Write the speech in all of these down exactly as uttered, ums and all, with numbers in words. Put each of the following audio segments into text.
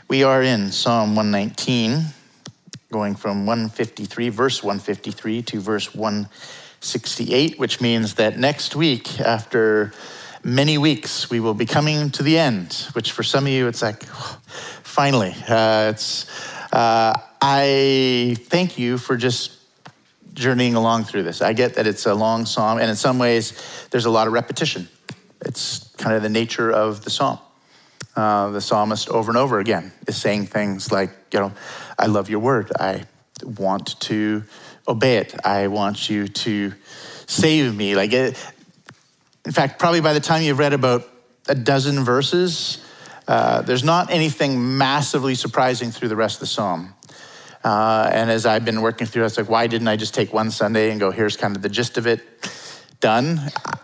We are in Psalm one nineteen, going from one fifty-three, verse one fifty-three to verse one sixty-eight, which means that next week, after many weeks, we will be coming to the end, which for some of you, it's like, finally. Uh, it's. Uh, I thank you for just journeying along through this. I get that it's a long psalm, and in some ways, there's a lot of repetition. It's kind of the nature of the psalm. Uh, the psalmist over and over again is saying things like, you know, I love your word. I want to obey it. I want you to save me. Like, it, in fact, probably by the time you've read about a dozen verses, uh, there's not anything massively surprising through the rest of the psalm. Uh, and as I've been working through, I was like, why didn't I just take one Sunday and go, here's kind of the gist of it, done?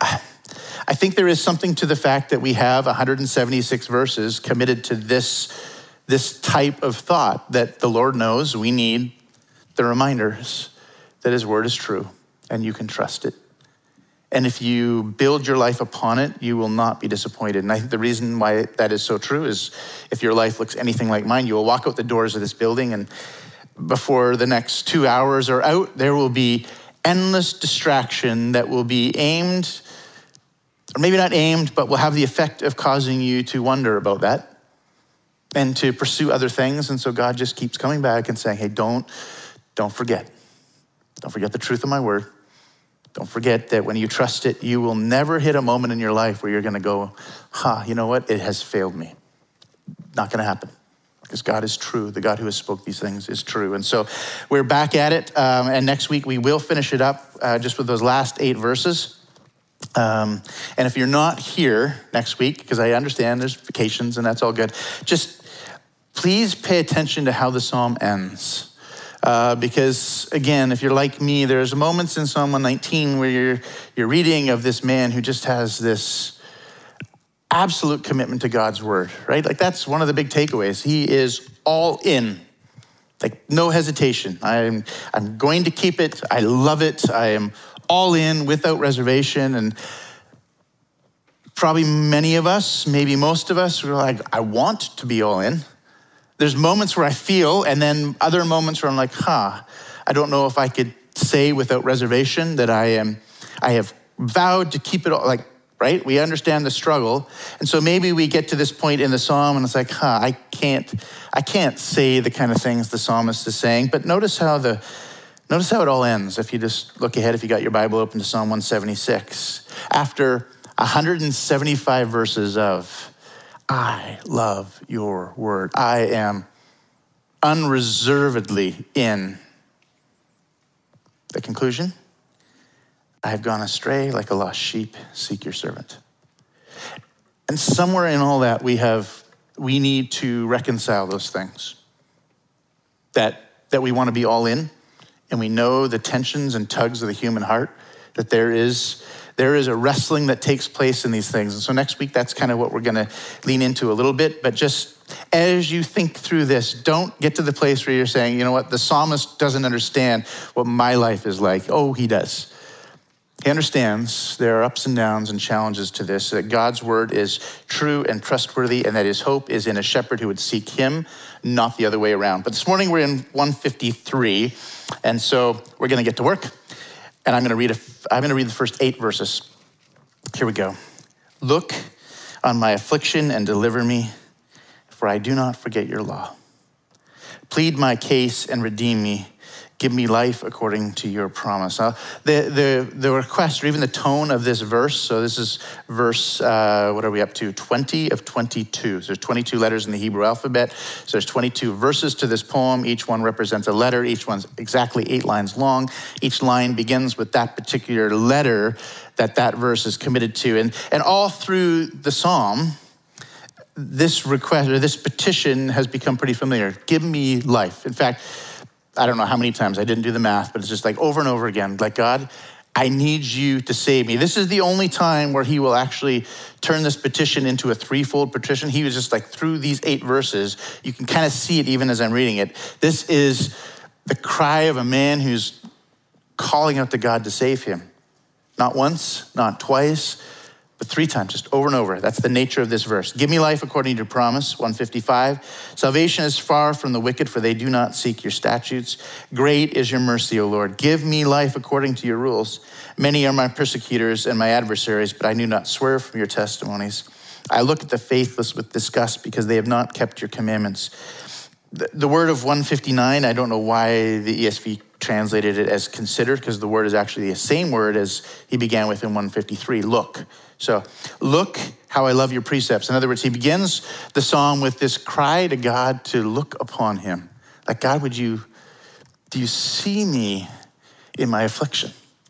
I think there is something to the fact that we have one hundred seventy-six verses committed to this, this type of thought, that the Lord knows we need the reminders that his word is true and you can trust it. And if you build your life upon it, you will not be disappointed. And I think the reason why that is so true is if your life looks anything like mine, you will walk out the doors of this building, and before the next two hours are out, there will be endless distraction that will be aimed, or maybe not aimed, but will have the effect of causing you to wonder about that and to pursue other things. And so God just keeps coming back and saying, hey, don't, don't forget. Don't forget the truth of my word. Don't forget that when you trust it, you will never hit a moment in your life where you're gonna go, ha, you know what? It has failed me. Not gonna happen. Because God is true. The God who has spoke these things is true. And so we're back at it. Um, and next week we will finish it up uh, just with those last eight verses. Um, and if you're not here next week, because I understand there's vacations and that's all good, just please pay attention to how the psalm ends. Uh, because again, if you're like me, there's moments in Psalm one nineteen where you're, you're reading of this man who just has this absolute commitment to God's word, right? Like that's one of the big takeaways. He is all in, like no hesitation. I'm, I'm going to keep it. I love it. I am all in without reservation. And probably many of us, maybe most of us, are like, I want to be all in. There's moments where I feel, and then other moments where I'm like, huh, I don't know if I could say without reservation that I am, I have vowed to keep it all, like, right? We understand the struggle. And so maybe we get to this point in the psalm and it's like, huh, I can't, I can't say the kind of things the psalmist is saying. But notice how the, notice how it all ends. If you just look ahead, if you got your Bible open to Psalm one seventy-six, after one hundred seventy-five verses of, I love your word. I am unreservedly in. The conclusion, I have gone astray like a lost sheep, seek your servant. And somewhere in all that, we have, we need to reconcile those things. That, that we want to be all in, and we know the tensions and tugs of the human heart, that there is, there is a wrestling that takes place in these things. And so next week, that's kind of what we're gonna lean into a little bit, but just as you think through this, don't get to the place where you're saying, you know what, the psalmist doesn't understand what my life is like. Oh, he does. He understands there are ups and downs and challenges to this, that God's word is true and trustworthy, and that his hope is in a shepherd who would seek him, not the other way around. But this morning we're in one fifty-three, and so we're gonna get to work, and I'm gonna read, a, I'm gonna read the first eight verses. Here we go. Look on my affliction and deliver me, for I do not forget your law. Plead my case and redeem me. Give me life according to your promise. Now, the, the, the request, or even the tone of this verse, so this is verse, uh, what are we up to? twenty of twenty-two. So there's twenty-two letters in the Hebrew alphabet. So there's twenty-two verses to this poem. Each one represents a letter. Each one's exactly eight lines long. Each line begins with that particular letter that that verse is committed to. And, and all through the psalm, this request, or this petition has become pretty familiar. Give me life. In fact, I don't know how many times, I didn't do the math, but it's just like over and over again, like, God, I need you to save me. This is the only time where he will actually turn this petition into a threefold petition. He was just like, through these eight verses, you can kind of see it even as I'm reading it. This is the cry of a man who's calling out to God to save him. Not once, not twice, But three times, just over and over. That's the nature of this verse. Give me life according to your promise, one fifty-five. Salvation is far from the wicked, for they do not seek your statutes. Great is your mercy, O Lord. Give me life according to your rules. Many are my persecutors and my adversaries, but I do not swerve from your testimonies. I look at the faithless with disgust because they have not kept your commandments. The, the word of one fifty-nine, I don't know why the E S V translated it as consider, because the word is actually the same word as he began with in one fifty-three, look. So, look how I love your precepts. In other words, he begins the psalm with this cry to God to look upon him. Like, God, would you, do you see me in my affliction?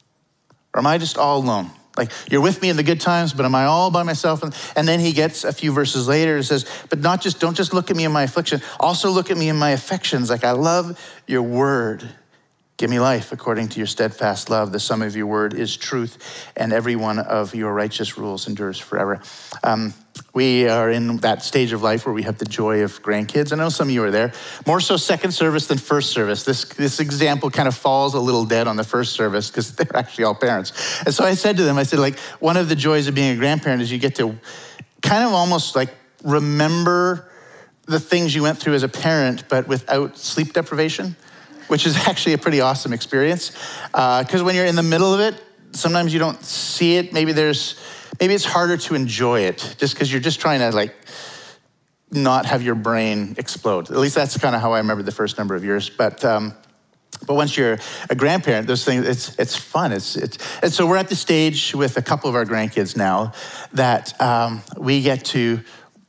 Or am I just all alone? Like, you're with me in the good times, but am I all by myself? And, and then he gets a few verses later and says, but not just, don't just look at me in my affliction, also look at me in my affections. Like, I love your word. Give me life according to your steadfast love. The sum of your word is truth, and every one of your righteous rules endures forever. Um, we are in that stage of life where we have the joy of grandkids. I know some of you are there. More so second service than first service. This, this example kind of falls a little dead on the first service because they're actually all parents. And so I said to them, I said, like, one of the joys of being a grandparent is you get to kind of almost like remember the things you went through as a parent, but without sleep deprivation, which is actually a pretty awesome experience. Because uh, when you're in the middle of it, sometimes you don't see it. Maybe there's, maybe it's harder to enjoy it just because you're just trying to like not have your brain explode. At least that's kind of how I remember the first number of years. But um, but once you're a grandparent, those things, it's it's fun. It's it's and so we're at the stage with a couple of our grandkids now that um, we get to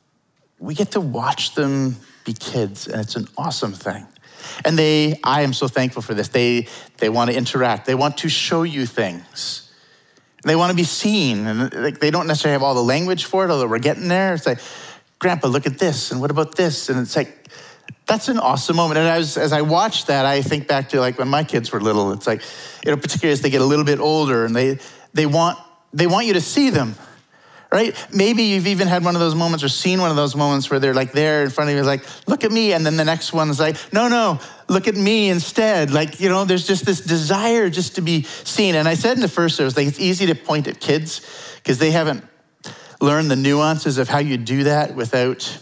we get to watch them be kids, and it's an awesome thing. And they, I am so thankful for this. They they want to interact. They want to show you things. They want to be seen. And like, they don't necessarily have all the language for it, although we're getting there. It's like, Grandpa, look at this. And what about this? And it's like, that's an awesome moment. And as, as I watch that, I think back to like when my kids were little. It's like, you know, particularly as they get a little bit older and they they want they want you to see them. Right? Maybe you've even had one of those moments or seen one of those moments where they're like there in front of you, like, look at me. And then the next one's like, no, no, look at me instead. Like, you know, there's just this desire just to be seen. And I said in the first service, like, it's easy to point at kids because they haven't learned the nuances of how you do that without,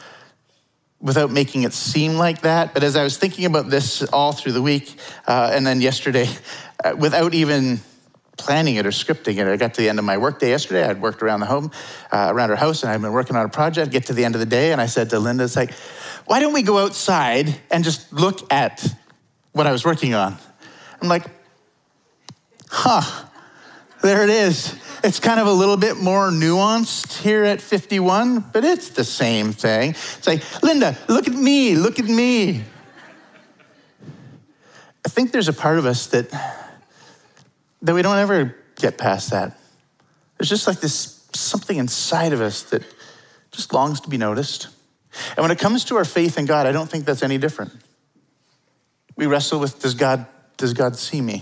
without making it seem like that. But as I was thinking about this all through the week, uh, and then yesterday, uh, without even planning it or scripting it. I got to the end of my workday yesterday. I'd worked around the home, uh, around our house, and I'd been working on a project. Get to the end of the day, and I said to Linda, it's like, why don't we go outside and just look at what I was working on? I'm like, huh, there it is. It's kind of a little bit more nuanced here at fifty-one, but it's the same thing. It's like, Linda, look at me, look at me. I think there's a part of us that that we don't ever get past that. There's just like this something inside of us that just longs to be noticed. And when it comes to our faith in God, I don't think that's any different. We wrestle with, does God, does God see me?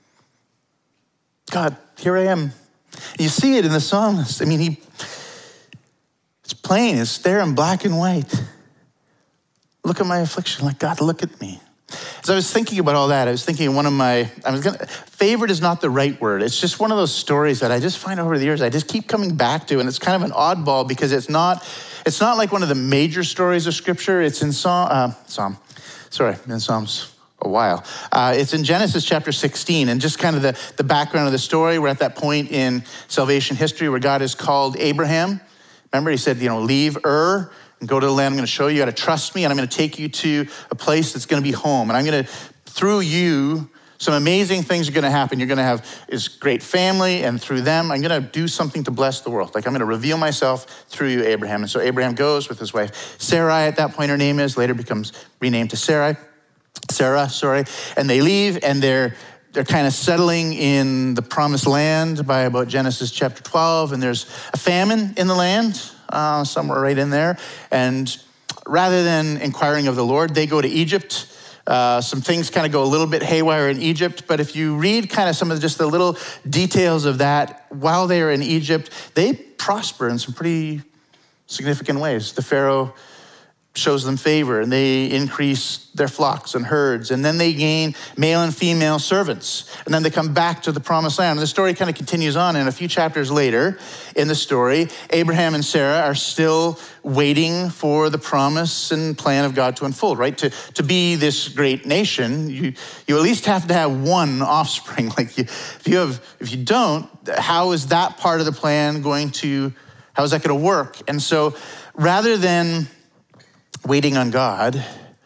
God, here I am. You see it in the psalmist. I mean, he, it's plain, it's there in black and white. Look at my affliction, like, God, look at me. As I was thinking about all that, I was thinking one of my, I was gonna, favorite is not the right word. It's just one of those stories that I just find over the years, I just keep coming back to, and it's kind of an oddball because it's not, it's not like one of the major stories of Scripture. It's in Psalm, uh, Psalm, sorry, in Psalms a while. Uh, it's in Genesis chapter sixteen, and just kind of the, the background of the story. We're at that point in salvation history where God has called Abraham. Remember, he said, you know, leave Ur and go to the land I'm going to show you. You got to trust me, and I'm going to take you to a place that's going to be home. And I'm going to, through you, some amazing things are going to happen. You're going to have this great family, and through them, I'm going to do something to bless the world. Like, I'm going to reveal myself through you, Abraham. And so Abraham goes with his wife Sarai, at that point her name is, later becomes renamed to Sarai. Sarah, sorry. And they leave, and they're they're kind of settling in the promised land by about Genesis chapter twelve, and there's a famine in the land, uh, somewhere right in there. And rather than inquiring of the Lord, they go to Egypt. Uh, some things kind of go a little bit haywire in Egypt, but if you read kind of some of just the little details of that, while they are in Egypt, they prosper in some pretty significant ways. The Pharaoh shows them favor, and they increase their flocks and herds, and then they gain male and female servants, and then they come back to the promised land. And the story kind of continues on, and a few chapters later in the story, Abraham and Sarah are still waiting for the promise and plan of God to unfold, right? To, to be this great nation, you, you at least have to have one offspring. Like you, if you have, if you don't, how is that part of the plan going to, how is that going to work? And so rather than waiting on God,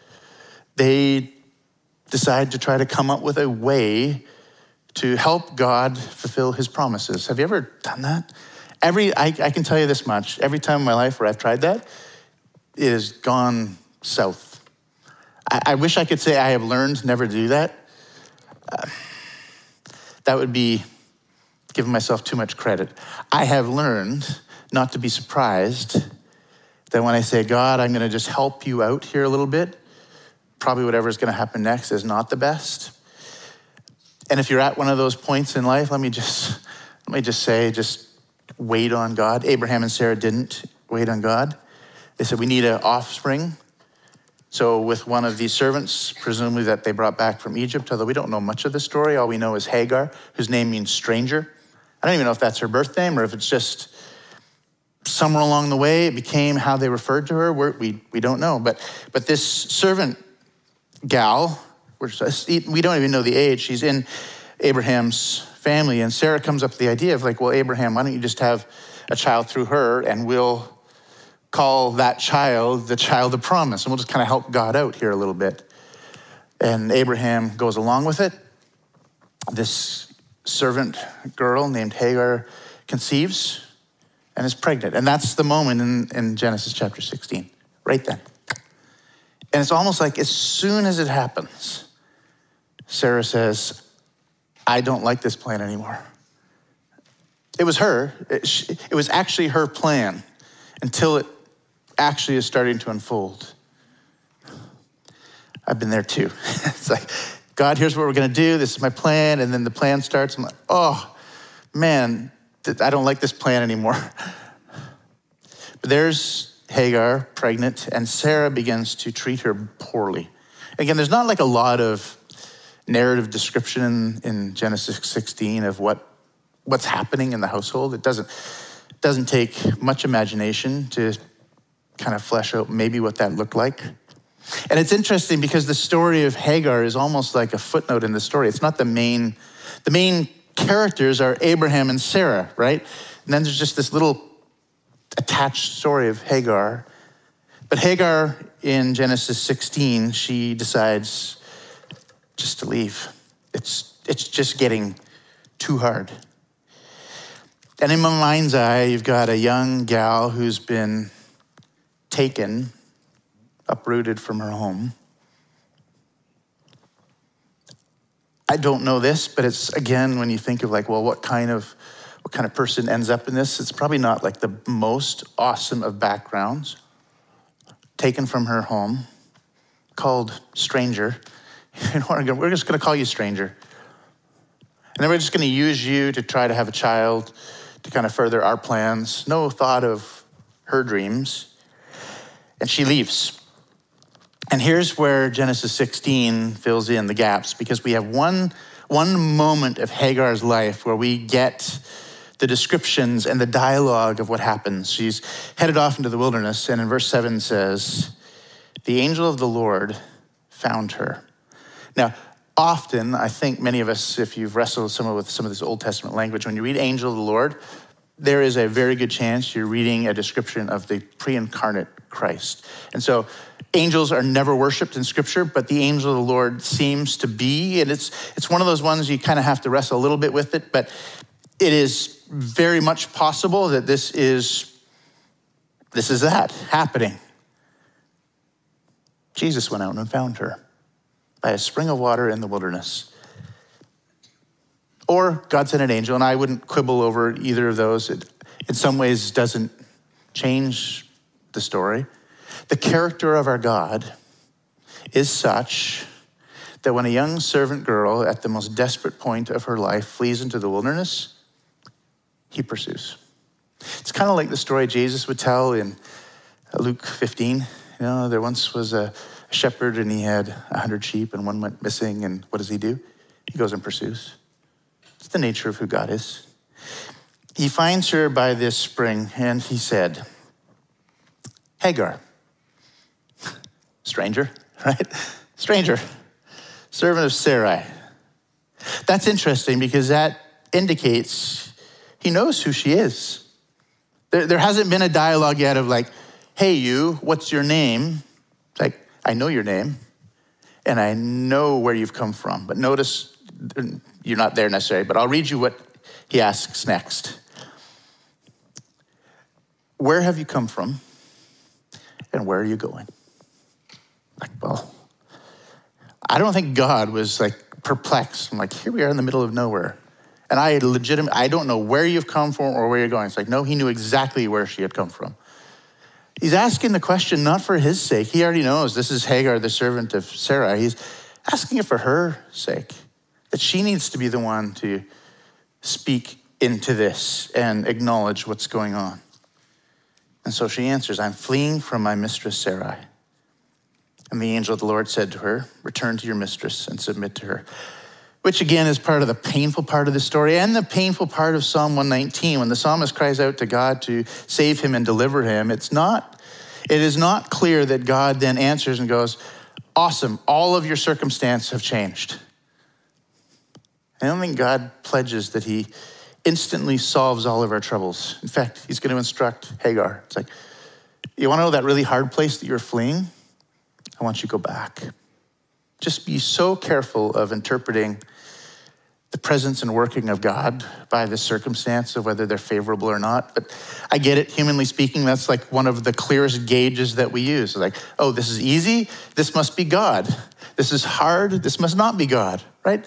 they decide to try to come up with a way to help God fulfill his promises. Have you ever done that? Every, I, I can tell you this much, every time in my life where I've tried that, it has gone south. I, I wish I could say I have learned never to do that. Uh, that would be giving myself too much credit. I have learned not to be surprised that when I say, God, I'm gonna just help you out here a little bit, probably whatever's gonna happen next is not the best. And if you're at one of those points in life, let me just, let me just say, just wait on God. Abraham and Sarah didn't wait on God. They said, we need an offspring. So with one of these servants, presumably that they brought back from Egypt, although we don't know much of the story, all we know is Hagar, whose name means stranger. I don't even know if that's her birth name or if it's just somewhere along the way, it became how they referred to her. We're, we we don't know. But but this servant gal, we don't even know the age. She's in Abraham's family. And Sarah comes up with the idea of like, well, Abraham, why don't you just have a child through her and we'll call that child the child of promise. And we'll just kind of help God out here a little bit. And Abraham goes along with it. This servant girl named Hagar conceives and is pregnant. And that's the moment in, in Genesis chapter sixteen, right then. And it's almost like as soon as it happens, Sarah says, I don't like this plan anymore. It was her, it, it was actually her plan until it actually is starting to unfold. I've been there too. It's like, God, here's what we're gonna do. This is my plan. And then the plan starts. I'm like, oh man, I don't like this plan anymore. But there's Hagar, pregnant, and Sarah begins to treat her poorly. Again, there's not like a lot of narrative description in, in Genesis sixteen of what, what's happening in the household. It doesn't, doesn't take much imagination to kind of flesh out maybe what that looked like. And it's interesting because the story of Hagar is almost like a footnote in the story. It's not the main, the main characters are Abraham and Sarah, right? And then there's just this little attached story of Hagar. But Hagar in Genesis sixteen, she decides just to leave. It's, it's just getting too hard. And in my mind's eye, you've got a young gal who's been taken, uprooted from her home. I don't know this, but it's, again, when you think of like, well, what kind of what kind of person ends up in this? It's probably not like the most awesome of backgrounds. Taken from her home, called stranger. You know, we're just gonna call you stranger. And then we're just gonna use you to try to have a child to kind of further our plans. No thought of her dreams. And she leaves. And here's where Genesis sixteen fills in the gaps, because we have one, one moment of Hagar's life where we get the descriptions and the dialogue of what happens. She's headed off into the wilderness, and in verse seven says, the angel of the Lord found her. Now, often, I think many of us, if you've wrestled some with some of this Old Testament language, when you read angel of the Lord, there is a very good chance you're reading a description of the pre-incarnate Christ. And so angels are never worshiped in Scripture, but the angel of the Lord seems to be, and it's it's one of those ones you kind of have to wrestle a little bit with it, but it is very much possible that this is, this is that happening. Jesus went out and found her by a spring of water in the wilderness. Or God sent an angel, and I wouldn't quibble over either of those. It, in some ways, doesn't change the story. The character of our God is such that when a young servant girl at the most desperate point of her life flees into the wilderness, he pursues. It's kind of like the story Jesus would tell in Luke fifteen. You know, there once was a shepherd and he had a hundred sheep and one went missing. And what does he do? He goes and pursues. It's the nature of who God is. He finds her by this spring and he said, Hagar, stranger, right? Stranger, servant of Sarai. That's interesting because that indicates he knows who she is. There, there hasn't been a dialogue yet of like, hey, you, what's your name? It's like, I know your name and I know where you've come from. But notice, you're not there necessarily, but I'll read you what he asks next. Where have you come from and where are you going? Like, well, I don't think God was like perplexed. I'm like, here we are in the middle of nowhere. And I legitimate, I don't know where you've come from or where you're going. It's like, no, he knew exactly where she had come from. He's asking the question not for his sake. He already knows this is Hagar, the servant of Sarah. He's asking it for her sake, that she needs to be the one to speak into this and acknowledge what's going on. And so she answers, I'm fleeing from my mistress Sarai. And the angel of the Lord said to her, return to your mistress and submit to her. Which again is part of the painful part of the story and the painful part of Psalm one nineteen. When the psalmist cries out to God to save him and deliver him, it's not, it is not clear that God then answers and goes, awesome, all of your circumstances have changed. I don't think God pledges that he instantly solves all of our troubles. In fact, he's going to instruct Hagar. It's like, you want to know that really hard place that you're fleeing? I want you to go back. Just be so careful of interpreting the presence and working of God by the circumstance of whether they're favorable or not. But I get it, humanly speaking, that's like one of the clearest gauges that we use. It's like, oh, this is easy, this must be God. This is hard, this must not be God, right?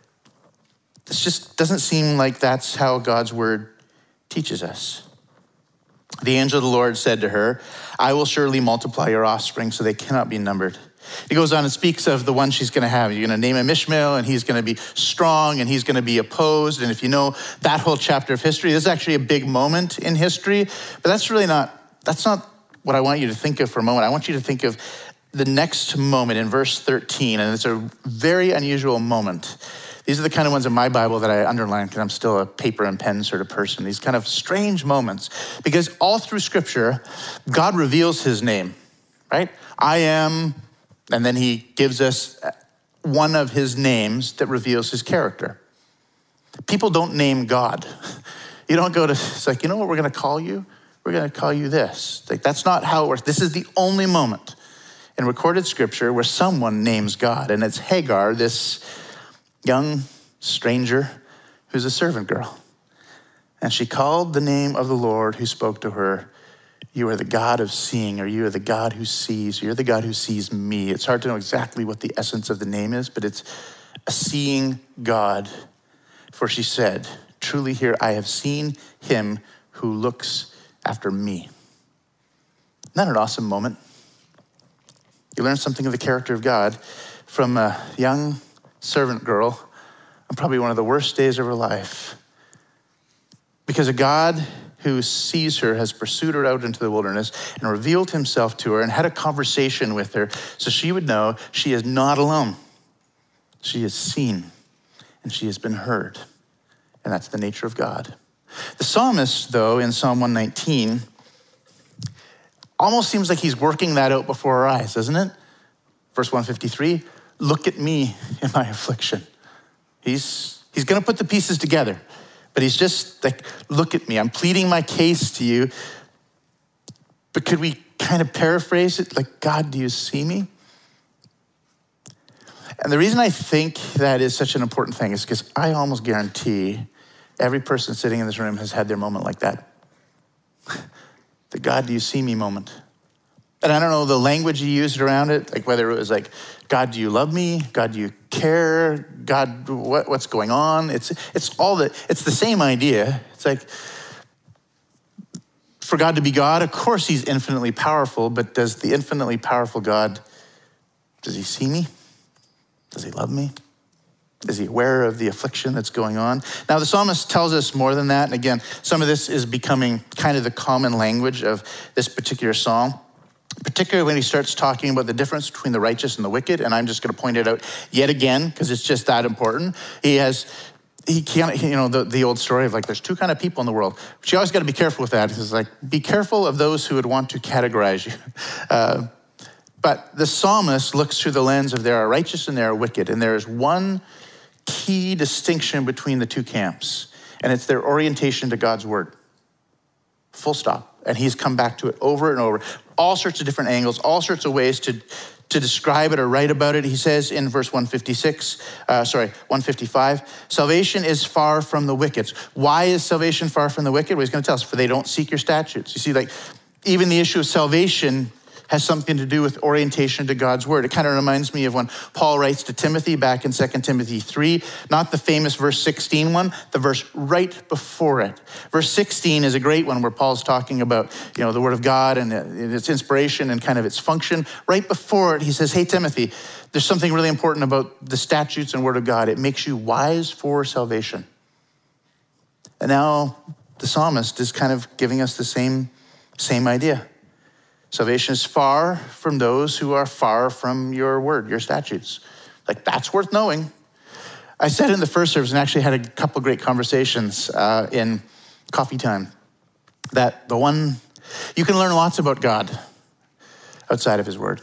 This just doesn't seem like that's how God's word teaches us. The angel of the Lord said to her, I will surely multiply your offspring so they cannot be numbered. He goes on and speaks of the one she's going to have. You're going to name him Ishmael, and he's going to be strong, and he's going to be opposed. And if you know that whole chapter of history, this is actually a big moment in history. But that's really not, that's not what I want you to think of for a moment. I want you to think of the next moment in verse thirteen, and it's a very unusual moment. These are the kind of ones in my Bible that I underline because I'm still a paper and pen sort of person. These kind of strange moments. Because all through Scripture, God reveals his name, right? I am... And then he gives us one of his names that reveals his character. People don't name God. You don't go to, it's like, you know what we're going to call you? We're going to call you this. Like, that's not how it works. This is the only moment in recorded scripture where someone names God. And it's Hagar, this young stranger who's a servant girl. And she called the name of the Lord who spoke to her, you are the God of seeing, or you are the God who sees, or you're the God who sees me. It's hard to know exactly what the essence of the name is, but it's a seeing God. For she said, truly here I have seen him who looks after me. Isn't that an awesome moment? You learn something of the character of God from a young servant girl on probably one of the worst days of her life. Because a God who sees her has pursued her out into the wilderness and revealed himself to her and had a conversation with her so she would know she is not alone. She is seen and she has been heard. And that's the nature of God. The psalmist, though, in Psalm one nineteen, almost seems like he's working that out before our eyes, doesn't it? Verse one fifty-three, look at me in my affliction. He's, he's going to put the pieces together. But he's just like, look at me. I'm pleading my case to you. But could we kind of paraphrase it? Like, God, do you see me? And the reason I think that is such an important thing is because I almost guarantee every person sitting in this room has had their moment like that. The God, do you see me moment. And I don't know the language you used around it, like whether it was like, God, do you love me? God, do you care? God, what, what's going on? It's it's all the, it's the same idea. It's like, for God to be God, of course he's infinitely powerful, but does the infinitely powerful God, does he see me? Does he love me? Is he aware of the affliction that's going on? Now, the psalmist tells us more than that. And again, some of this is becoming kind of the common language of this particular psalm. particularly when he starts talking about the difference between the righteous and the wicked. And I'm just going to point it out yet again, because it's just that important. He has, he can't, you know, the, the old story of like, there's two kind of people in the world. But you always got to be careful with that. It's like, be careful of those who would want to categorize you. Uh, but the psalmist looks through the lens of there are righteous and there are wicked. And there is one key distinction between the two camps. And it's their orientation to God's word. Full stop. And he's come back to it over and over. All sorts of different angles, all sorts of ways to, to describe it or write about it. He says in verse one fifty-six, uh, sorry, one fifty-five, salvation is far from the wicked. Why is salvation far from the wicked? Well, he's going to tell us, for they don't seek your statutes. You see, like, even the issue of salvation has something to do with orientation to God's word. It kind of reminds me of when Paul writes to Timothy back in Second Timothy three, not the famous verse sixteen one, the verse right before it. Verse sixteen is a great one where Paul's talking about, you know, the word of God and its inspiration and kind of its function. Right before it, he says, hey, Timothy, there's something really important about the statutes and word of God. It makes you wise for salvation. And now the psalmist is kind of giving us the same, same idea. Salvation is far from those who are far from your word, your statutes. Like, that's worth knowing. I said in the first service, and actually had a couple great conversations uh, in coffee time, that the one, you can learn lots about God outside of his word,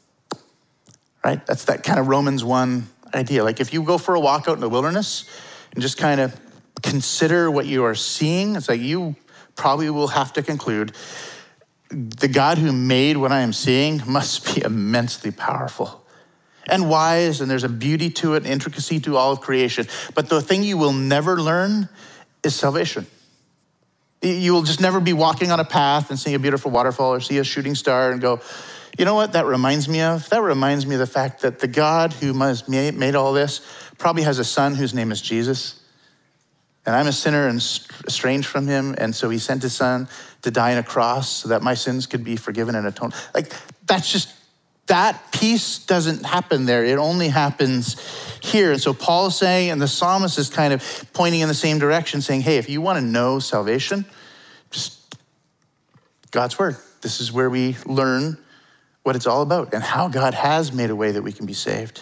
right? That's that kind of Romans one idea. Like, if you go for a walk out in the wilderness and just kind of consider what you are seeing, it's like you probably will have to conclude the God who made what I am seeing must be immensely powerful and wise, and there's a beauty to it, intricacy to all of creation. But the thing you will never learn is salvation. You will just never be walking on a path and seeing a beautiful waterfall or see a shooting star and go, you know what that reminds me of? That reminds me of the fact that the God who made all this probably has a son whose name is Jesus. And I'm a sinner and estranged from him. And so he sent his son to die on a cross so that my sins could be forgiven and atoned. Like, that's just, that piece doesn't happen there. It only happens here. And so Paul is saying, and the psalmist is kind of pointing in the same direction, saying, hey, if you want to know salvation, just God's word. This is where we learn what it's all about and how God has made a way that we can be saved.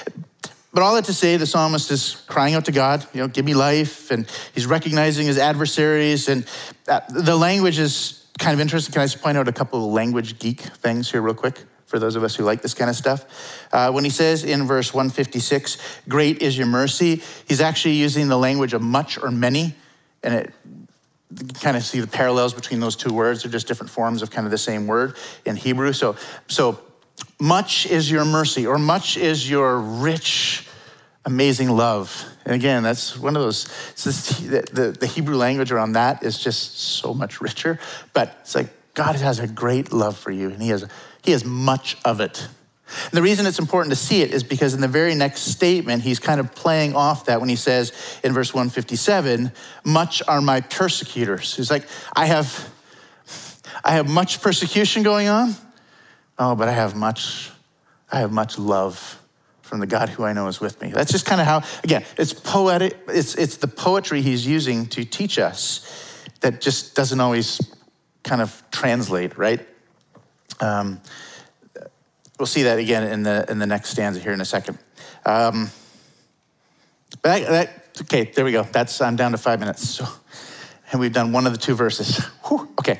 But all that to say, the psalmist is crying out to God, you know, give me life. And he's recognizing his adversaries. And uh, the language is kind of interesting. Can I just point out a couple of language geek things here real quick for those of us who like this kind of stuff? Uh, when he says in verse one fifty-six, great is your mercy, he's actually using the language of much or many. And it, you can kind of see the parallels between those two words. They're just different forms of kind of the same word in Hebrew. So, so much is your mercy, or much is your rich, amazing love. And again, that's one of those, it's just, the, the, the Hebrew language around that is just so much richer. But it's like, God has a great love for you, and he has, he has much of it. And the reason it's important to see it is because in the very next statement, he's kind of playing off that when he says in verse one fifty-seven, much are my persecutors. He's like, I have, I have much persecution going on. Oh, but I have much, I have much love from the God who I know is with me. That's just kind of how, again, it's poetic. It's it's the poetry he's using to teach us that just doesn't always kind of translate, right? Um, we'll see that again in the in the next stanza here in a second. Um, but that, that, okay, there we go. That's I'm down to five minutes. So, and we've done one of the two verses. Whew, okay.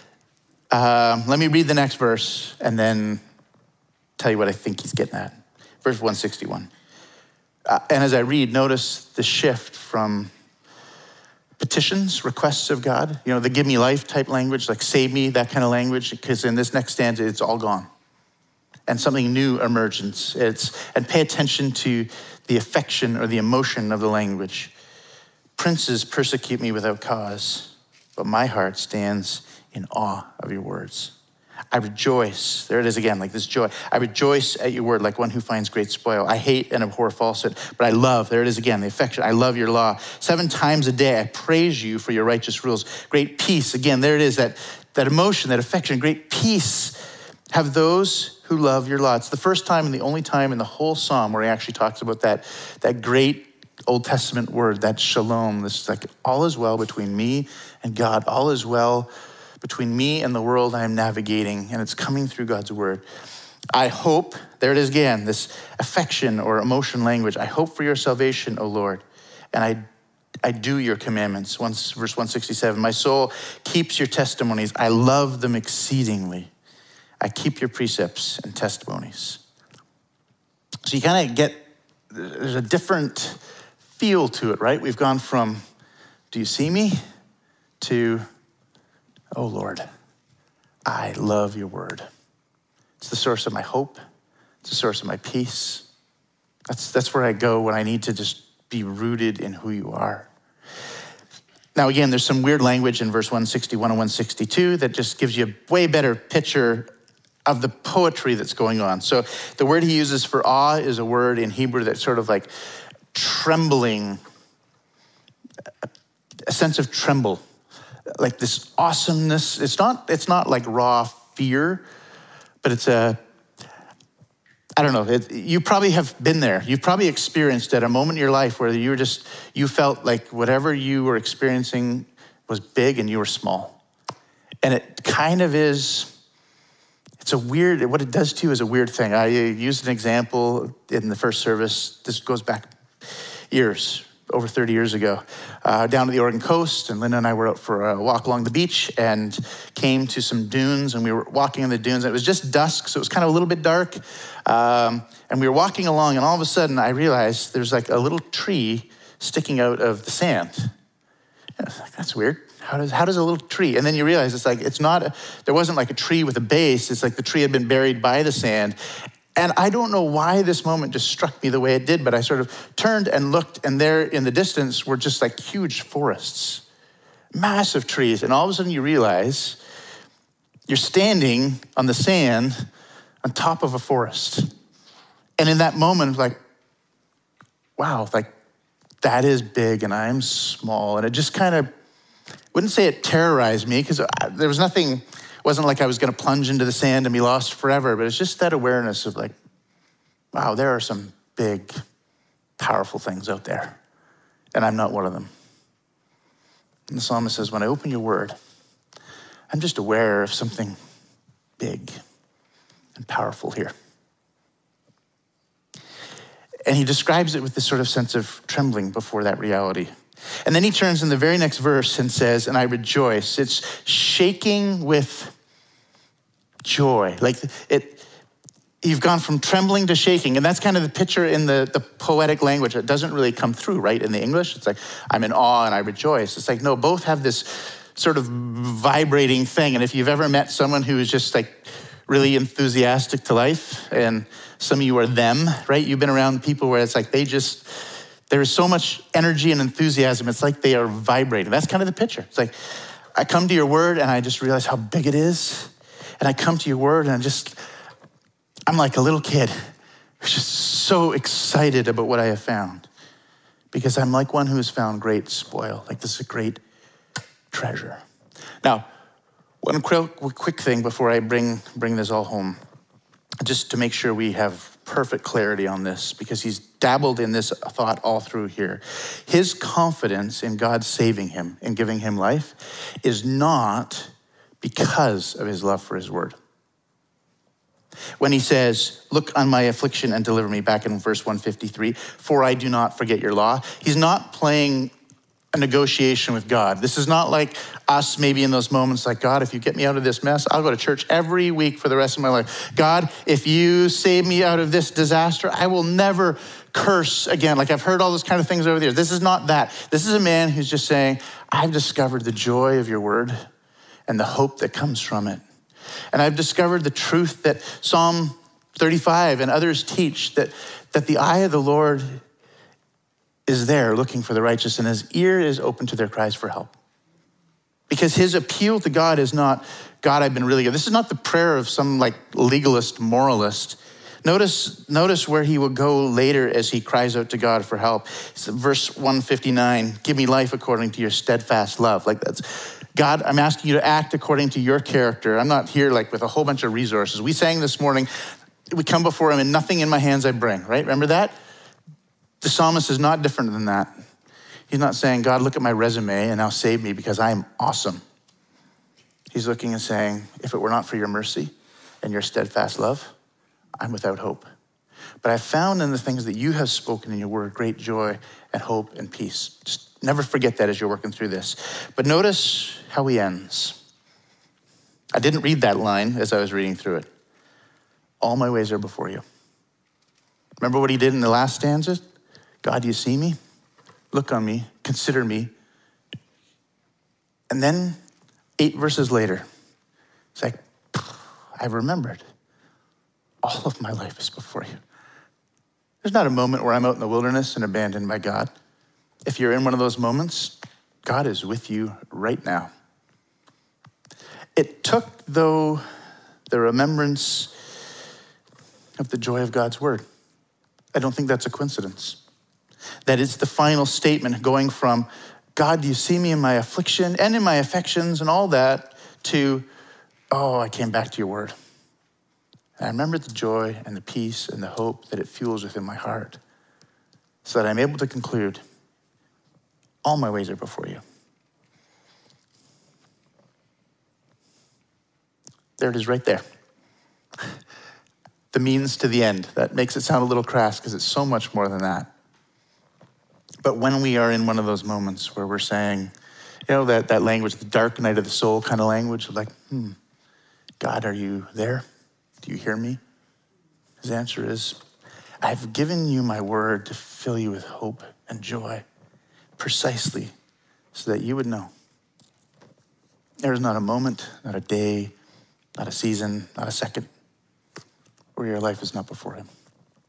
Um, let me read the next verse and then tell you what I think he's getting at. Verse one sixty-one. Uh, and as I read, notice the shift from petitions, requests of God, you know, the give me life type language, like save me, that kind of language, because in this next stanza, it's all gone. And something new emerges. It's, and pay attention to the affection or the emotion of the language. Princes persecute me without cause, but my heart stands in awe of your words. I rejoice, there it is again, like this joy. I rejoice at your word like one who finds great spoil. I hate and abhor falsehood, but I love, there it is again, the affection. I love your law. Seven times a day I praise you for your righteous rules. Great peace, again, there it is, that, that emotion, that affection, great peace have those who love your law. It's the first time and the only time in the whole psalm where he actually talks about that, that great Old Testament word, that shalom. This is like all is well between me and God. All is well between me and the world I am navigating, and it's coming through God's word. I hope, there it is again, this affection or emotion language. I hope for your salvation, O Lord, and I I do your commandments. Once, verse one sixty-seven, my soul keeps your testimonies. I love them exceedingly. I keep your precepts and testimonies. So you kind of get, there's a different feel to it, right? We've gone from, do you see me? To, oh Lord, I love your word. It's the source of my hope. It's the source of my peace. That's, that's where I go when I need to just be rooted in who you are. Now, again, there's some weird language in verse one sixty-one and one sixty-two that just gives you a way better picture of the poetry that's going on. So the word he uses for awe is a word in Hebrew that's sort of like trembling, a sense of tremble, like this awesomeness. It's not, it's not like raw fear, but it's a, I don't know, it, you probably have been there. You've probably experienced at a moment in your life where you were just, you felt like whatever you were experiencing was big and you were small. And it kind of is, it's a weird, what it does to you is a weird thing. I used an example in the first service. This goes back years, over thirty years ago, uh, down to the Oregon coast, and Linda and I were out for a walk along the beach and came to some dunes, and we were walking on the dunes. And it was just dusk, so it was kind of a little bit dark. Um, and we were walking along, and all of a sudden I realized there's like a little tree sticking out of the sand. And I was like, that's weird. How does how does a little tree? And then you realize it's like, it's not, a, there wasn't like a tree with a base. It's like the tree had been buried by the sand. And I don't know why this moment just struck me the way it did, but I sort of turned and looked, and there in the distance were just like huge forests, massive trees. And all of a sudden you realize you're standing on the sand on top of a forest. And in that moment, like, wow, like that is big and I'm small. And it just kind of, wouldn't say it terrorized me, because there was nothing, it wasn't like I was going to plunge into the sand and be lost forever, but it's just that awareness of like, wow, there are some big, powerful things out there, and I'm not one of them. And the psalmist says, when I open your word, I'm just aware of something big and powerful here. And he describes it with this sort of sense of trembling before that reality. And then he turns in the very next verse and says, and I rejoice. It's shaking with joy. Like it, you've gone from trembling to shaking. And that's kind of the picture in the, the poetic language. It doesn't really come through, right? In the English, it's like, I'm in awe and I rejoice. It's like, no, both have this sort of vibrating thing. And if you've ever met someone who is just like really enthusiastic to life, and some of you are them, right? You've been around people where it's like they just, there is so much energy and enthusiasm. It's like they are vibrating. That's kind of the picture. It's like, I come to your word and I just realize how big it is. And I come to your word and I just, I'm like a little kid who's just so excited about what I have found, because I'm like one who has found great spoil. Like this is a great treasure. Now, one quick, quick thing before I bring, bring this all home, just to make sure we have perfect clarity on this, because he's dabbled in this thought all through here. His confidence in God saving him and giving him life is not because of his love for his word. When he says, look on my affliction and deliver me, back in verse one fifty-three, for I do not forget your law, he's not playing a negotiation with God. This is not like us maybe in those moments like, God, if you get me out of this mess, I'll go to church every week for the rest of my life. God, if you save me out of this disaster, I will never curse again. Like I've heard all those kind of things over the years. This is not that. This is a man who's just saying, I've discovered the joy of your word and the hope that comes from it. And I've discovered the truth that Psalm thirty-five and others teach, that, that the eye of the Lord is there looking for the righteous, and his ear is open to their cries for help. Because his appeal to God is not, God, I've been really good. This is not the prayer of some like legalist moralist. Notice, notice where he will go later as he cries out to God for help. It's verse one fifty-nine, give me life according to your steadfast love. Like that's, God, I'm asking you to act according to your character. I'm not here like with a whole bunch of resources. We sang this morning, we come before him and nothing in my hands I bring, right? Remember that? The psalmist is not different than that. He's not saying, God, look at my resume and now save me because I am awesome. He's looking and saying, if it were not for your mercy and your steadfast love, I'm without hope. But I found in the things that you have spoken in your word, great joy and hope and peace. Just never forget that as you're working through this. But notice how he ends. I didn't read that line as I was reading through it. All my ways are before you. Remember what he did in the last stanza? God, you see me? Look on me, consider me. And then eight verses later, it's like, I remembered. All of my life is before you. There's not a moment where I'm out in the wilderness and abandoned by God. If you're in one of those moments, God is with you right now. It took, though, the remembrance of the joy of God's word. I don't think that's a coincidence. That is the final statement going from, God, you see me in my affliction and in my affections and all that, to, oh, I came back to your word. And I remember the joy and the peace and the hope that it fuels within my heart, so that I'm able to conclude, all my ways are before you. There it is right there. The means to the end. That makes it sound a little crass because it's so much more than that. But when we are in one of those moments where we're saying, you know, that, that language, the dark night of the soul kind of language, like, hmm, God, are you there? Do you hear me? His answer is, I've given you my word to fill you with hope and joy, precisely so that you would know. There is not a moment, not a day, not a season, not a second where your life is not before him.